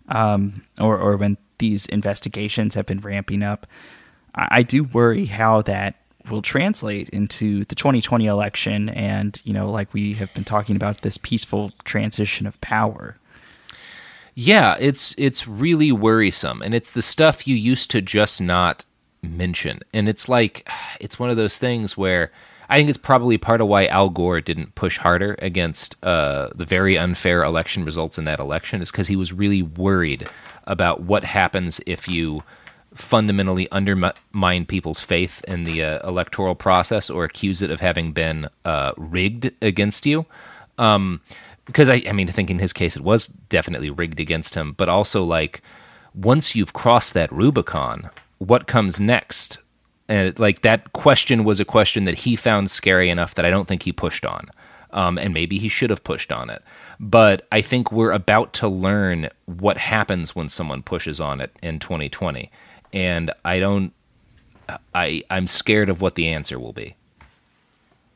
or when these investigations have been ramping up, I do worry how that will translate into the 2020 election and, like we have been talking about, this peaceful transition of power. Yeah, it's really worrisome, and it's the stuff you used to just not mention. And it's like, it's one of those things where I think it's probably part of why Al Gore didn't push harder against the very unfair election results in that election, is because he was really worried about what happens if you fundamentally undermine people's faith in the electoral process or accuse it of having been rigged against you. Because I mean, I think in his case it was definitely rigged against him, but also, like, once you've crossed that Rubicon, what comes next? And, like, that question was a question that he found scary enough that I don't think he pushed on. And maybe he should have pushed on it. But I think we're about to learn what happens when someone pushes on it in 2020. And I'm scared of what the answer will be.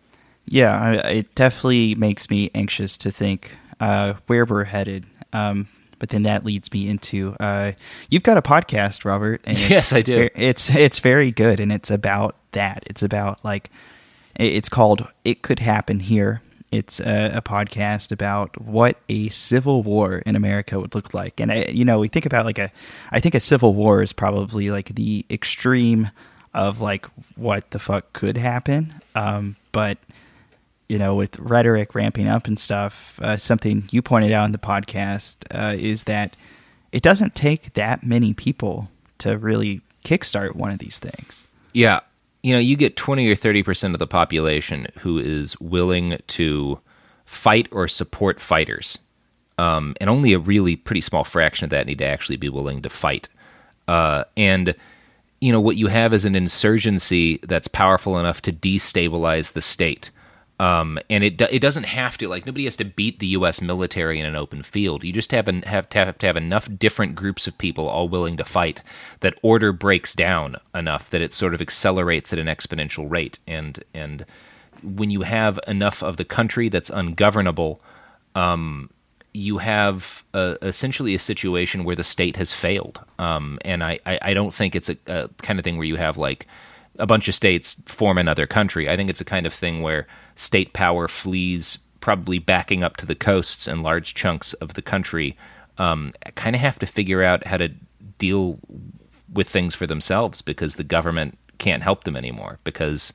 Yeah, it definitely makes me anxious to think where we're headed. But then that leads me into you've got a podcast, Robert. And Yes, I do. It's very good, and it's about that. It's about it's called "It Could Happen Here." It's a podcast about what a civil war in America would look like, and we think about I think a civil war is probably like the extreme of like what the fuck could happen, but with rhetoric ramping up and stuff, something you pointed out in the podcast is that it doesn't take that many people to really kickstart one of these things. Yeah. You get 20 or 30% of the population who is willing to fight or support fighters. And only a really pretty small fraction of that need to actually be willing to fight. And what you have is an insurgency that's powerful enough to destabilize the state. And it doesn't have to, nobody has to beat the U.S. military in an open field. You just have to have enough different groups of people all willing to fight that order breaks down enough that it sort of accelerates at an exponential rate. And when you have enough of the country that's ungovernable, you have essentially a situation where the state has failed. And I don't think it's a kind of thing where you have a bunch of states form another country. I think it's a kind of thing where state power flees, probably backing up to the coasts, and large chunks of the country kind of have to figure out how to deal with things for themselves because the government can't help them anymore. Because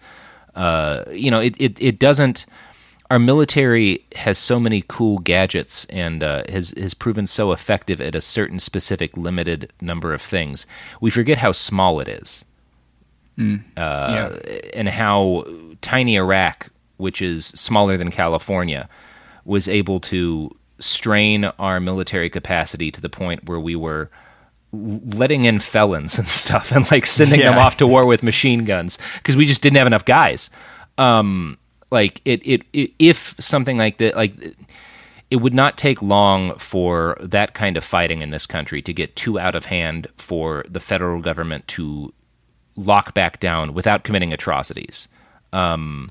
it doesn't. Our military has so many cool gadgets and has proven so effective at a certain specific limited number of things. We forget how small it is. And how tiny Iraq, which is smaller than California, was able to strain our military capacity to the point where we were letting in felons and stuff and sending them off to war with machine guns because we just didn't have enough guys. If something like that, it would not take long for that kind of fighting in this country to get too out of hand for the federal government to lock back down without committing atrocities. And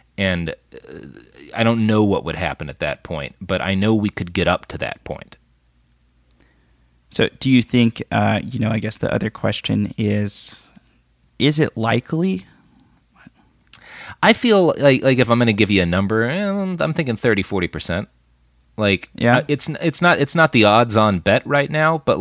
I don't know what would happen at that point, but I know we could get up to that point. So do you think, I guess the other question is it likely? I feel like if I'm going to give you a number, I'm thinking 30-40%. It's not the odds-on bet right now, but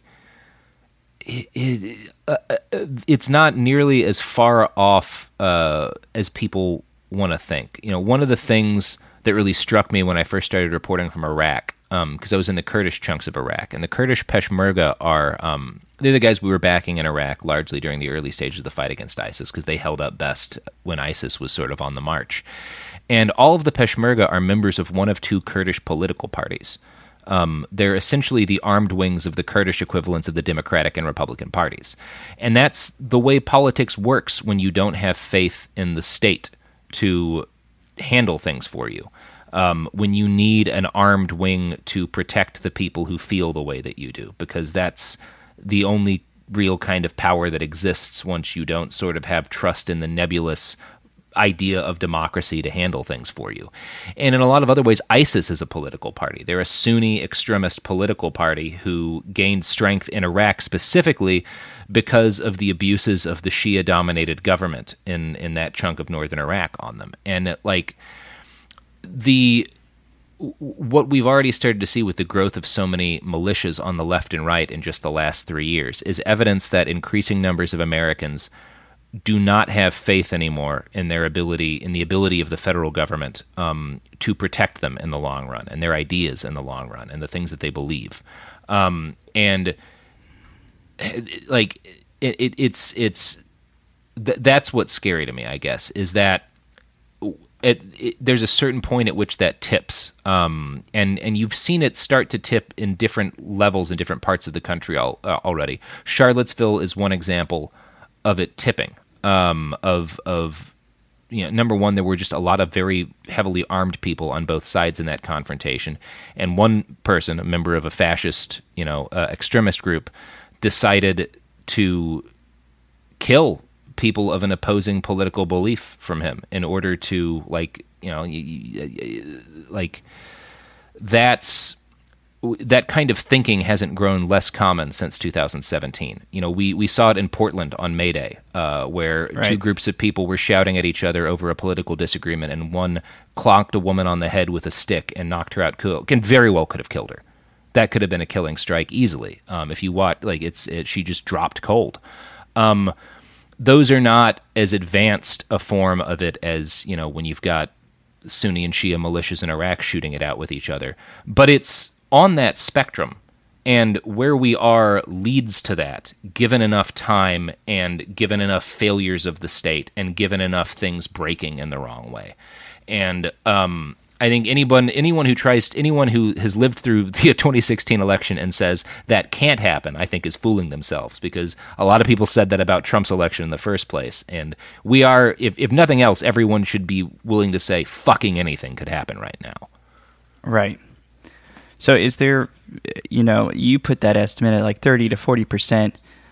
it's not nearly as far off as people want to think. One of the things that really struck me when I first started reporting from Iraq, because I was in the Kurdish chunks of Iraq, and the Kurdish Peshmerga are they're the guys we were backing in Iraq largely during the early stages of the fight against ISIS because they held up best when ISIS was sort of on the march. And all of the Peshmerga are members of one of two Kurdish political parties. They're essentially the armed wings of the Kurdish equivalents of the Democratic and Republican parties. And that's the way politics works when you don't have faith in the state to handle things for you. When you need an armed wing to protect the people who feel the way that you do, because that's the only real kind of power that exists once you don't sort of have trust in the nebulous idea of democracy to handle things for you. And in a lot of other ways, ISIS is a political party. They're a Sunni extremist political party who gained strength in Iraq specifically because of the abuses of the Shia-dominated government in that chunk of northern Iraq on them. And what we've already started to see with the growth of so many militias on the left and right in just the last 3 years is evidence that increasing numbers of Americans do not have faith anymore in the ability of the federal government to protect them in the long run and their ideas in the long run and the things that they believe. That's what's scary to me, I guess, is that there's a certain point at which that tips, and you've seen it start to tip in different levels in different parts of the country already. Charlottesville is one example of it tipping. Number one, there were just a lot of very heavily armed people on both sides in that confrontation, and one person, a member of a fascist, extremist group, decided to kill people of an opposing political belief from him in order to like that kind of thinking hasn't grown less common since 2017. We saw it in Portland on May Day, where two groups of people were shouting at each other over a political disagreement, and one clonked a woman on the head with a stick and knocked her out. Very well could have killed her. That could have been a killing strike easily. If you watch, she just dropped cold. Those are not as advanced a form of it as when you've got Sunni and Shia militias in Iraq shooting it out with each other, but it's on that spectrum, and where we are leads to that, given enough time and given enough failures of the state and given enough things breaking in the wrong way. And I think anyone who has lived through the 2016 election and says that can't happen, I think is fooling themselves, because a lot of people said that about Trump's election in the first place. And we are, if nothing else, everyone should be willing to say fucking anything could happen right now. Right. So is there, you put that estimate at like 30 to 40%.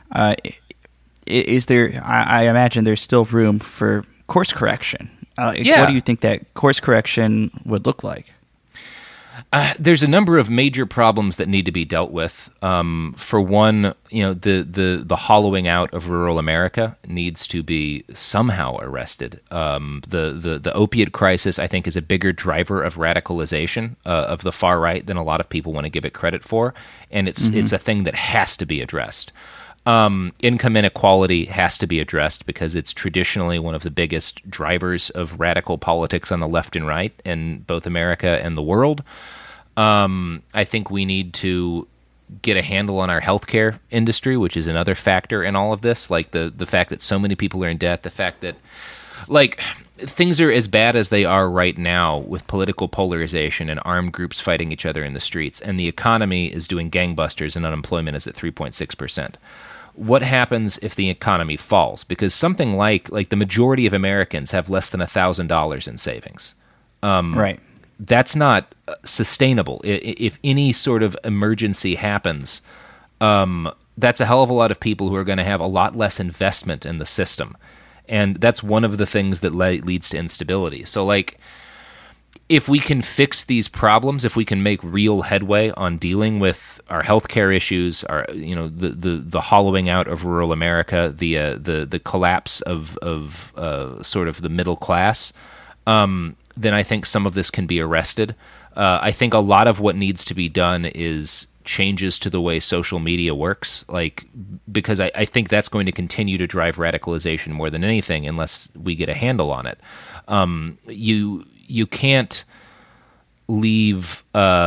Is there, I imagine there's still room for course correction. What do you think that course correction would look like? There's a number of major problems that need to be dealt with. For one, the hollowing out of rural America needs to be somehow arrested. The opiate crisis, I think, is a bigger driver of radicalization of the far right than a lot of people want to give it credit for, and it's a thing that has to be addressed. Income inequality has to be addressed because it's traditionally one of the biggest drivers of radical politics on the left and right in both America and the world. I think we need to get a handle on our healthcare industry, which is another factor in all of this, like the fact that so many people are in debt, the fact that things are as bad as they are right now with political polarization and armed groups fighting each other in the streets, and the economy is doing gangbusters and unemployment is at 3.6%. What happens if the economy falls? Because something like the majority of Americans have less than $1,000 in savings. Right. That's not sustainable. If any sort of emergency happens, that's a hell of a lot of people who are going to have a lot less investment in the system. And that's one of the things that leads to instability. So, if we can fix these problems, if we can make real headway on dealing with our healthcare issues, our the hollowing out of rural America, the collapse of sort of the middle class, then I think some of this can be arrested. I think a lot of what needs to be done is changes to the way social media works, because I think that's going to continue to drive radicalization more than anything unless we get a handle on it. You can't leave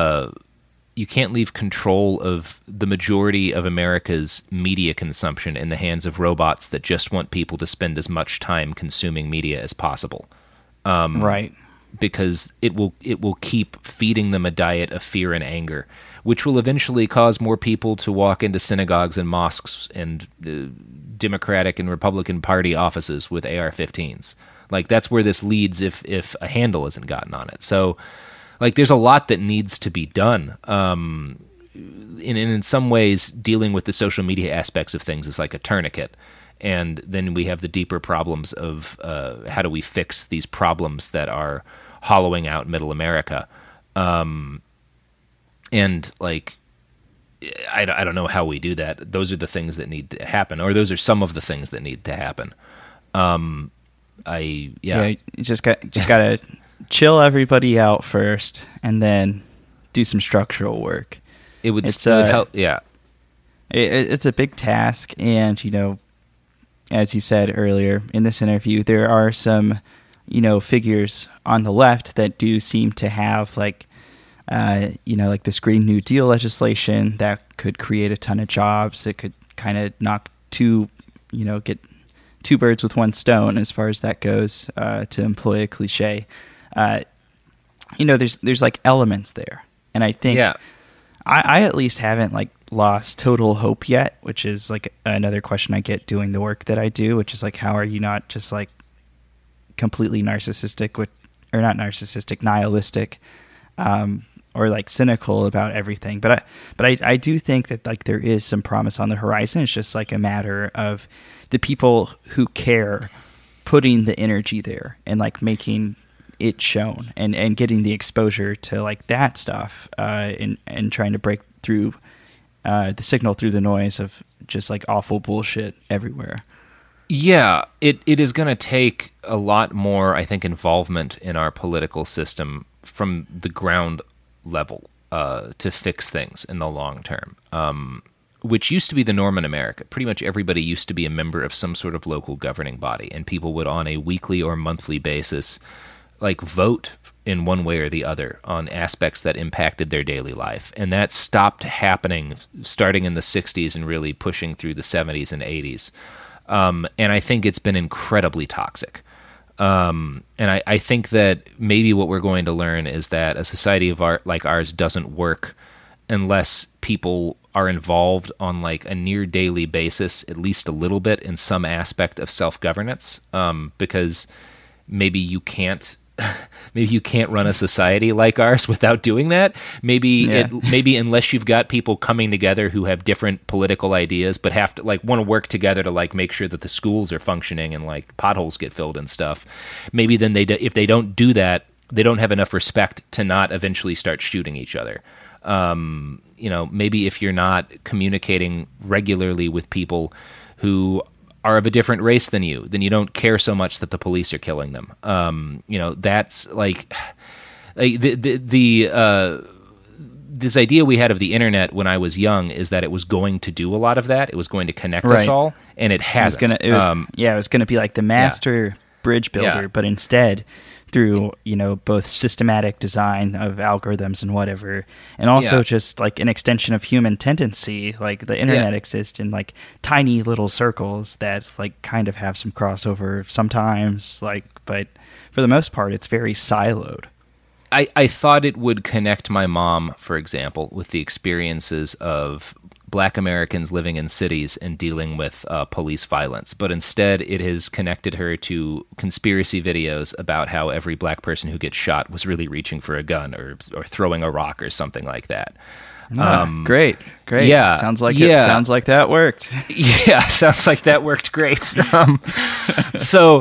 control of the majority of America's media consumption in the hands of robots that just want people to spend as much time consuming media as possible. Right. Because it will keep feeding them a diet of fear and anger, which will eventually cause more people to walk into synagogues and mosques and Democratic and Republican Party offices with AR-15s. That's where this leads if a handle isn't gotten on it. So, there's a lot that needs to be done. In some ways, dealing with the social media aspects of things is like a tourniquet. And then we have the deeper problems of how do we fix these problems that are hollowing out middle America. I don't know how we do that. Those are the things that need to happen, or those are some of the things that need to happen. You just gotta chill everybody out first, and then do some structural work. It would help. Yeah, it's a big task, and as you said earlier in this interview, there are some figures on the left that do seem to have this Green New Deal legislation that could create a ton of jobs. That could kind of knock get two birds with one stone as far as that goes, to employ a cliche. There's elements there, and I think I at least haven't lost total hope yet, which is another question I get doing the work that I do, which is how are you not just completely narcissistic or not narcissistic, nihilistic, or cynical about everything. But I do think that there is some promise on the horizon. It's just a matter of the people who care putting the energy there and making it shown and getting the exposure to like that stuff and trying to break through the signal through the noise of just like awful bullshit everywhere. Yeah, it is going to take a lot more, I think, involvement in our political system from the ground level to fix things in the long term, which used to be the norm in America. Pretty much everybody used to be a member of some sort of local governing body, and people would, on a weekly or monthly basis, like vote in one way or the other on aspects that impacted their daily life. And that stopped happening starting in the 60s and really pushing through the 70s and 80s. And I think it's been incredibly toxic. And I think that maybe what we're going to learn is that a society like ours doesn't work unless people are involved on like a near daily basis, at least a little bit, in some aspect of self-governance. Because maybe you can't run a society like ours without doing that. Maybe unless you've got people coming together who have different political ideas, but have to like want to work together to like make sure that the schools are functioning and like potholes get filled and stuff. Maybe then if they don't do that, they don't have enough respect to not eventually start shooting each other. Maybe if you're not communicating regularly with people who are of a different race than you, then you don't care so much that the police are killing them. That's like this idea we had of the internet when I was young is that it was going to do a lot of that. It was going to connect us all, and it hasn't. It was going to be like the master bridge builder, but instead, through both systematic design of algorithms and whatever, and also just like an extension of human tendency, like the internet exists in like tiny little circles that like kind of have some crossover sometimes, like, but for the most part it's very siloed. I thought it would connect my mom, for example, with the experiences of Black Americans living in cities and dealing with police violence, but instead it has connected her to conspiracy videos about how every black person who gets shot was really reaching for a gun or throwing a rock or something like that. Great. Yeah, sounds like that worked. Yeah, sounds like that worked great. So,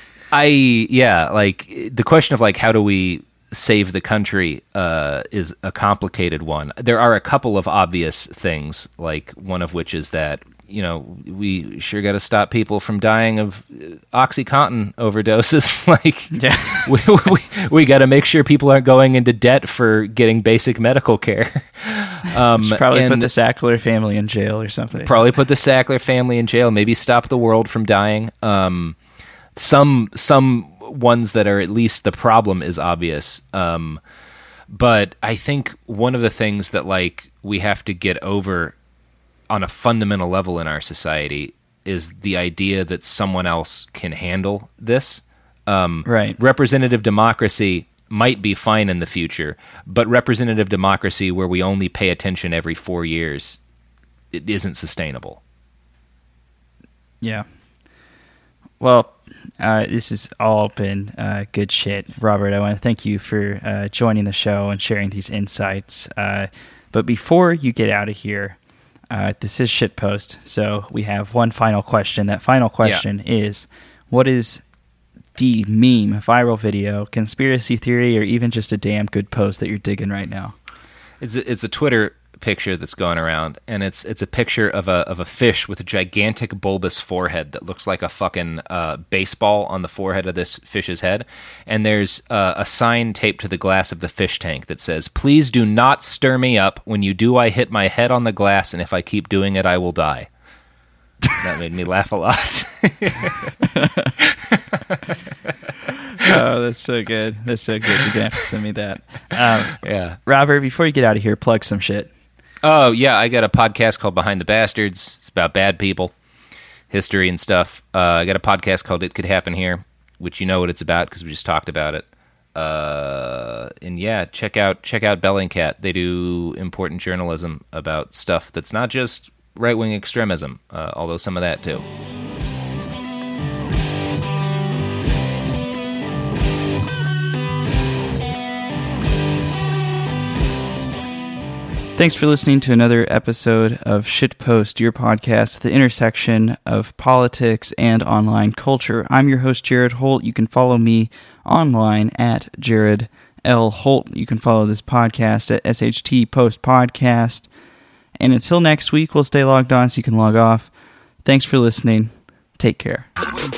like the question of like how do we save the country is a complicated one. There are a couple of obvious things, like one of which is that we sure got to stop people from dying of OxyContin overdoses. Like, we got to make sure people aren't going into debt for getting basic medical care. Should probably put the Sackler family in jail or something. Probably put the Sackler family in jail. Maybe stop the world from dying. Some ones that are at least the problem is obvious. But I think one of the things that like we have to get over on a fundamental level in our society is the idea that someone else can handle this. Right. Representative democracy might be fine in the future, but representative democracy where we only pay attention every 4 years, it isn't sustainable. Yeah. Well, this has all been good shit. Robert, I want to thank you for joining the show and sharing these insights. But before you get out of here, this is Shitpost, so we have one final question. That final question is, what is the meme, viral video, conspiracy theory, or even just a damn good post that you're digging right now? It's a Twitter picture that's going around, and it's a picture of a fish with a gigantic bulbous forehead that looks like a fucking baseball on the forehead of this fish's head, and there's a sign taped to the glass of the fish tank that says, "Please do not stir me up. When you do, I hit my head on the glass, and if I keep doing it, I will die." That made me laugh a lot. Oh, that's so good. You're going to have to send me that. Robert, before you get out of here, plug some shit. Oh, yeah, I got a podcast called Behind the Bastards. It's about bad people, history and stuff. I got a podcast called It Could Happen Here, which you know what it's about because we just talked about it. And yeah, check out Bellingcat. They do important journalism about stuff that's not just right-wing extremism, although some of that too. Thanks for listening to another episode of Shitpost, your podcast, the intersection of politics and online culture. I'm your host, Jared Holt. You can follow me online at Jared L. Holt. You can follow this podcast at SHT Post Podcast. And until next week, we'll stay logged on so you can log off. Thanks for listening. Take care.